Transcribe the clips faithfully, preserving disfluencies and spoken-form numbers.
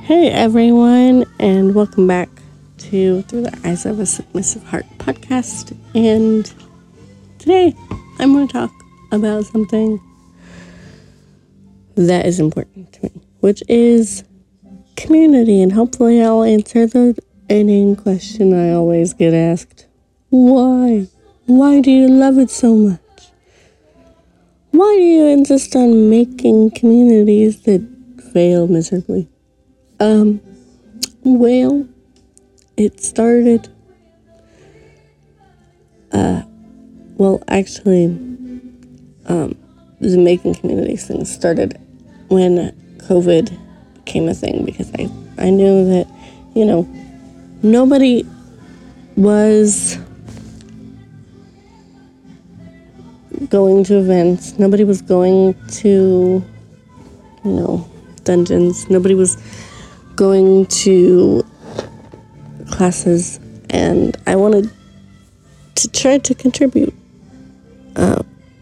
Hey everyone, and welcome back to Through the Eyes of a Submissive Heart podcast. And today I'm going to talk about something that is important to me, which is community. And hopefully I'll answer the inane question I always get asked. Why? Why do you love it so much? Why do you insist on making communities that fail miserably? Um, well, it started, uh, well, actually, um, the making communities thing started when COVID became a thing, because I, I knew that, you know, nobody was going to events, nobody was going to, you know, dungeons, nobody was going to classes, and I wanted to try to contribute uh,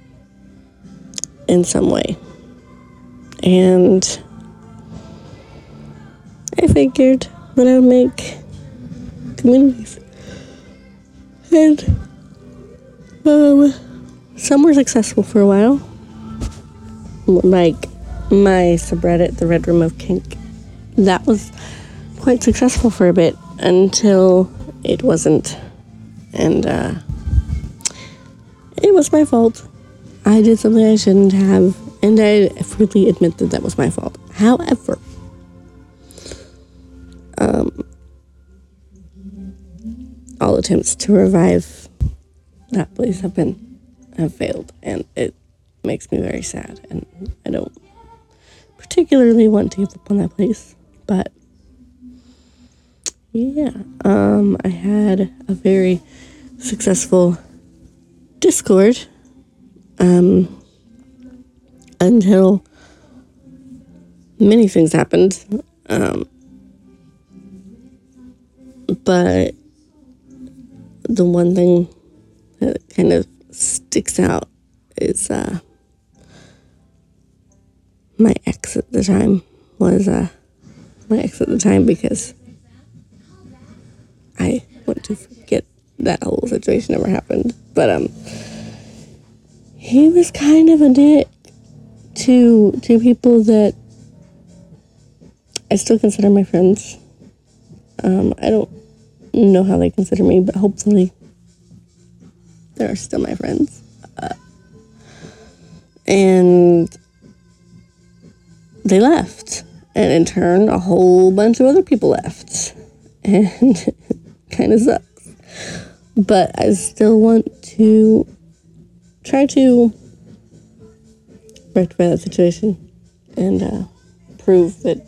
in some way. And I figured that I would make communities. And um, some were successful for a while. Like my subreddit, the Red Room of Kink. That was quite successful for a bit until it wasn't. And uh, it was my fault. I did something I shouldn't have, and I freely admit that that was my fault. However, um, all attempts to revive that place have been have failed, and it makes me very sad, and I don't particularly want to give up on that place. But yeah, um, I had a very successful Discord um, until many things happened. Um, but the one thing that kind of sticks out is uh, my ex at the time was uh, my ex at the time because I want to forget that whole situation ever happened. But um, he was kind of a dick to to people that I still consider my friends. Um, I don't know how they consider me, but hopefully they're still my friends. Uh, and they left. And in turn, a whole bunch of other people left. And it kind of sucks. But I still want to try to rectify that situation and uh, prove that,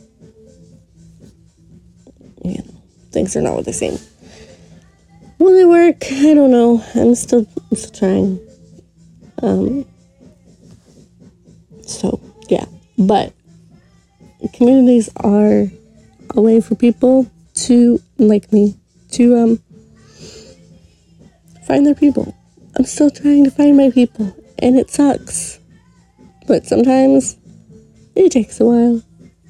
you know, things are not what they seem. Will it work? I don't know. I'm still, I'm still trying. Um, so, yeah. But communities are a way for people to, like me, to um find their people. I'm still trying to find my people, and it sucks. But sometimes it takes a while.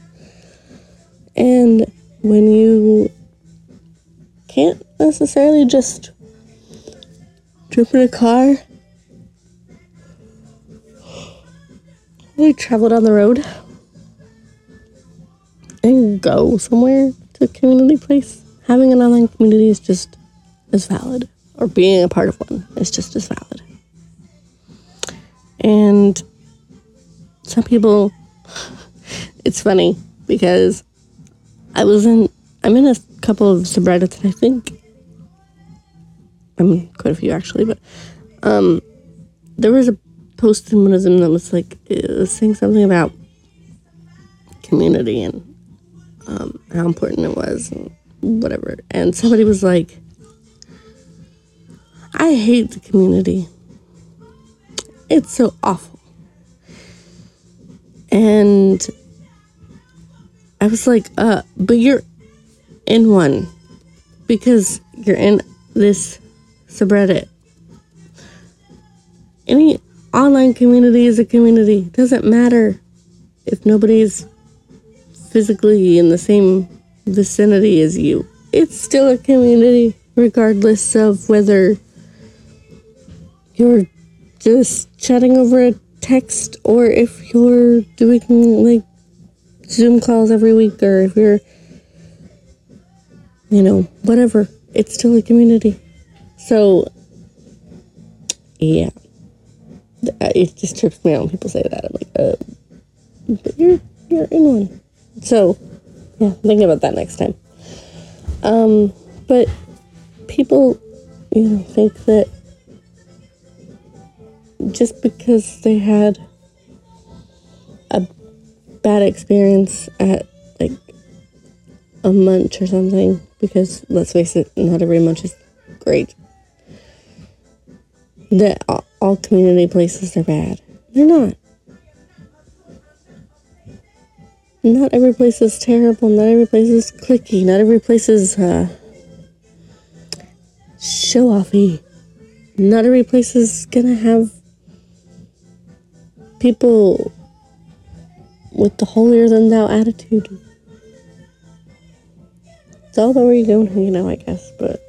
And when you can't necessarily just jump in a car and travel down the road and go somewhere to a community place, having an online community is just as valid, or being a part of one is just as valid. And some people, it's funny because I was in, I'm in a couple of subreddits, and I think, I'm in quite a few actually, but um, there was a post in one of them that was like, it was saying something about community and um, how important it was and whatever. And somebody was like, I hate the community. It's so awful. And I was like, uh, but you're in one because you're in this subreddit. Any online community is a community. It doesn't matter if nobody's physically in the same vicinity as you. It's still a community, regardless of whether you're just chatting over a text or if you're doing like Zoom calls every week, or if you're, you know, whatever. It's still a community. So, yeah. It just trips me out when people say that. I'm like, uh, but you're, you're in one. So, yeah, think about that next time. Um, but people, you know, think that just because they had a bad experience at, like, a munch or something, because, let's face it, not every munch is great, that all, all community places are bad. They're not. Not every place is terrible. Not every place is cliquey. Not every place is uh, show-offy. Not every place is gonna have people with the holier-than-thou attitude. It's all about where you're going, you know, I guess, but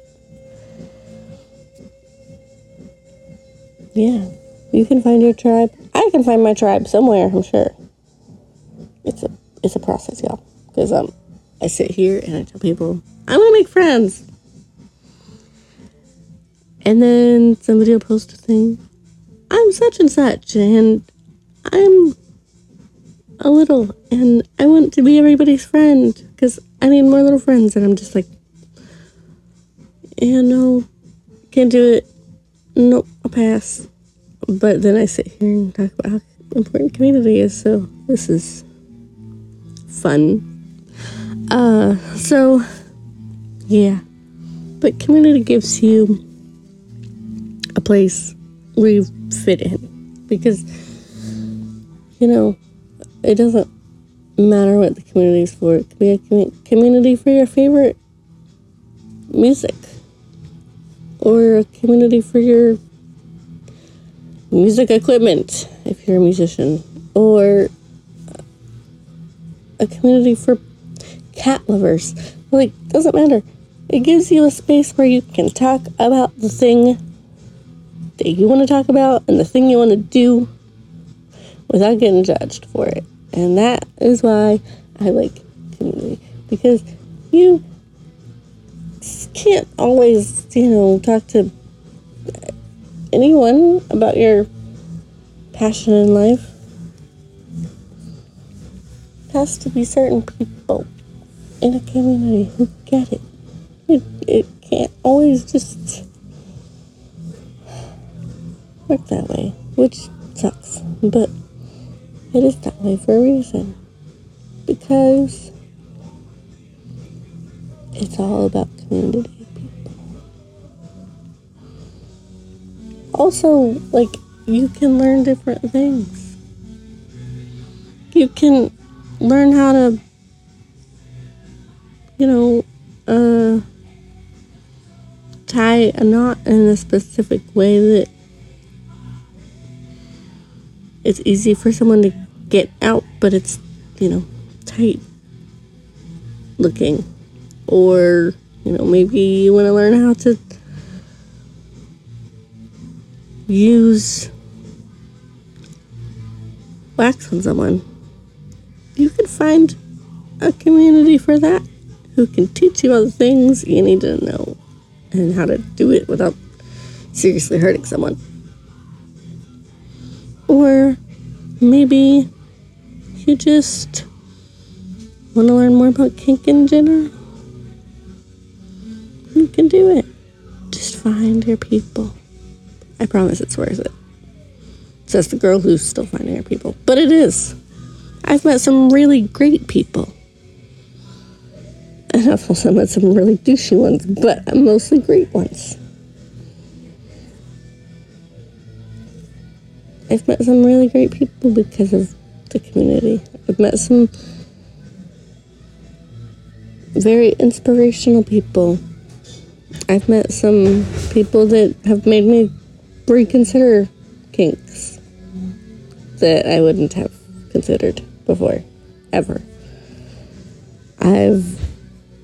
yeah, you can find your tribe. I can find my tribe somewhere, I'm sure. It's a it's a process, y'all. Because um, I sit here and I tell people, I want to make friends. And then somebody will post a thing. I'm such and such, and I'm a little, and I want to be everybody's friend, because I need more little friends. And I'm just like, yeah, no, can't do it. Nope, I'll pass. But then I sit here and talk about how important community is, so this is fun. Uh, so, yeah. But community gives you a place where you fit in. Because, you know, it doesn't matter what the community is for. It could be a com- community for your favorite music. Or a community for your music equipment, if you're a musician. Or a community for cat lovers. Like, doesn't matter. It gives you a space where you can talk about the thing that you want to talk about and the thing you want to do without getting judged for it. And that is why I like community. Because you can't always, you know, talk to anyone about your passion in life. Has to be certain people in a community who get it. It, it can't always just work that way, which sucks, but it is that way for a reason, because it's all about community people. Also, like, you can learn different things. You can learn how to, you know, uh, tie a knot in a specific way that it's easy for someone to get out, but it's, you know, tight looking. Or, you know, maybe you want to learn how to use wax on someone. You can find a community for that who can teach you all the things you need to know and how to do it without seriously hurting someone. Or maybe you just want to learn more about kink in general. You can do it. Just find your people. I promise it's worth it. Says the girl who's still finding her people. But it is. I've met some really great people. And I've also met some really douchey ones, but mostly great ones. I've met some really great people because of the community. I've met some very inspirational people. I've met some people that have made me reconsider kinks that I wouldn't have considered before, ever. I've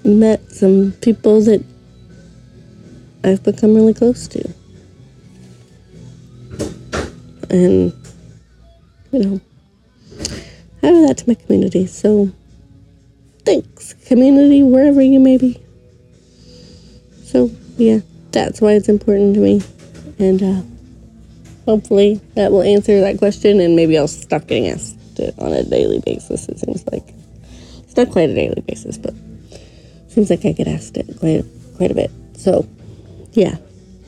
met some people that I've become really close to. And, you know, I add that to my community. So, thanks, community, wherever you may be. So, yeah, that's why it's important to me. And, uh, hopefully that will answer that question, and maybe I'll stop getting asked it on a daily basis, it seems like. It's not quite a daily basis, but it seems like I get asked it quite, quite a bit. So, yeah.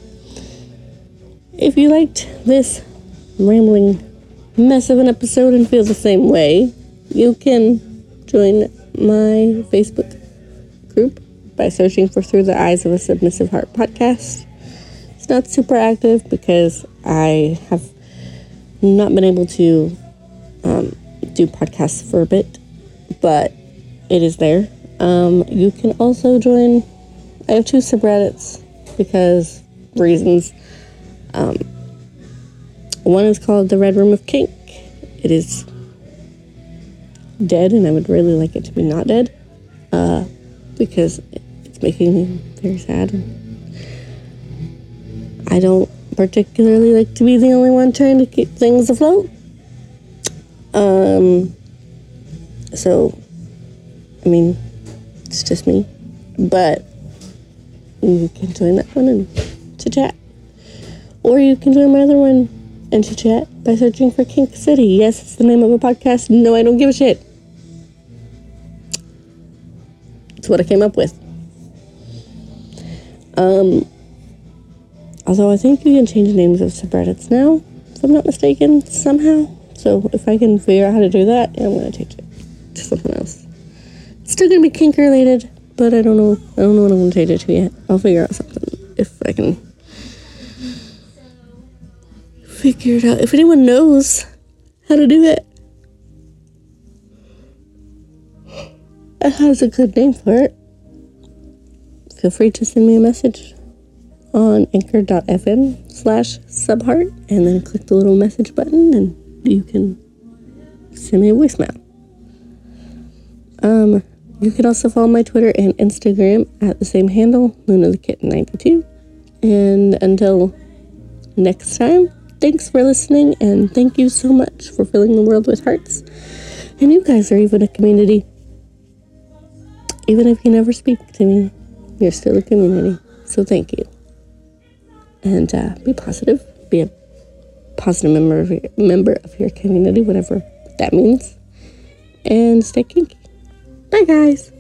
If you liked this rambling mess of an episode and feel the same way, you can join my Facebook group by searching for Through the Eyes of a Submissive Heart podcast. It's not super active because I have not been able to um, do podcasts for a bit, but it is there. Um, you can also join, I have two subreddits because reasons. Um, one is called The Red Room of Kink. It is dead, and I would really like it to be not dead, uh, because it's making me very sad. I don't particularly like to be the only one trying to keep things afloat. Um, so, I mean, it's just me. But you can join that one and chit-chat. Or you can join my other one and chit-chat by searching for Kink City. Yes, it's the name of a podcast. No, I don't give a shit. It's what I came up with. Um, although I think you can change names of subreddits now, if I'm not mistaken, somehow. So if I can figure out how to do that, yeah, I'm going to change it to something else. It's still going to be kink related, but I don't know. I don't know what I'm going to change it to yet. I'll figure out something if I can figure it out. If anyone knows how to do it and has a good name for it, feel free to send me a message on anchor.fm slash subheart, and then click the little message button and you can send me a voicemail. Um, you can also follow my Twitter and Instagram at the same handle, Luna the Kitten ninety-two. And until next time, thanks for listening, and thank you so much for filling the world with hearts. And you guys are even a community. Even if you never speak to me, you're still a community. So thank you. And uh, be positive. Be a positive member of, your, member of your community, whatever that means. And stay kinky. Bye, guys.